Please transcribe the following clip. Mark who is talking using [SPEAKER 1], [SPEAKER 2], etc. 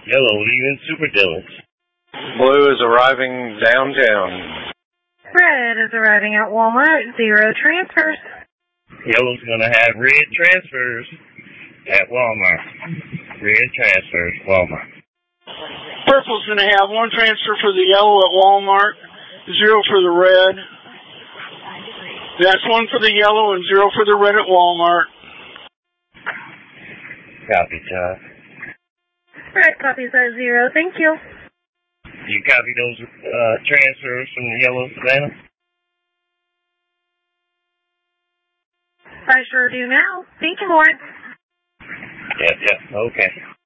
[SPEAKER 1] Yellow leaving Super Dillons.
[SPEAKER 2] Blue is arriving downtown.
[SPEAKER 3] Red is arriving at Walmart. 0 transfers.
[SPEAKER 1] Yellow's going to have red transfers at Walmart. Red transfers, Walmart.
[SPEAKER 4] Purple's going to have 1 transfer for the yellow at Walmart, 0 for the red. That's 1 for the yellow and 0 for the red at Walmart.
[SPEAKER 1] Copy, Todd.
[SPEAKER 3] Red copies at 0. Thank you.
[SPEAKER 1] You copy those transfers from the yellow, Savannah?
[SPEAKER 3] I sure do now. Thank you, Lawrence.
[SPEAKER 1] Yep, okay.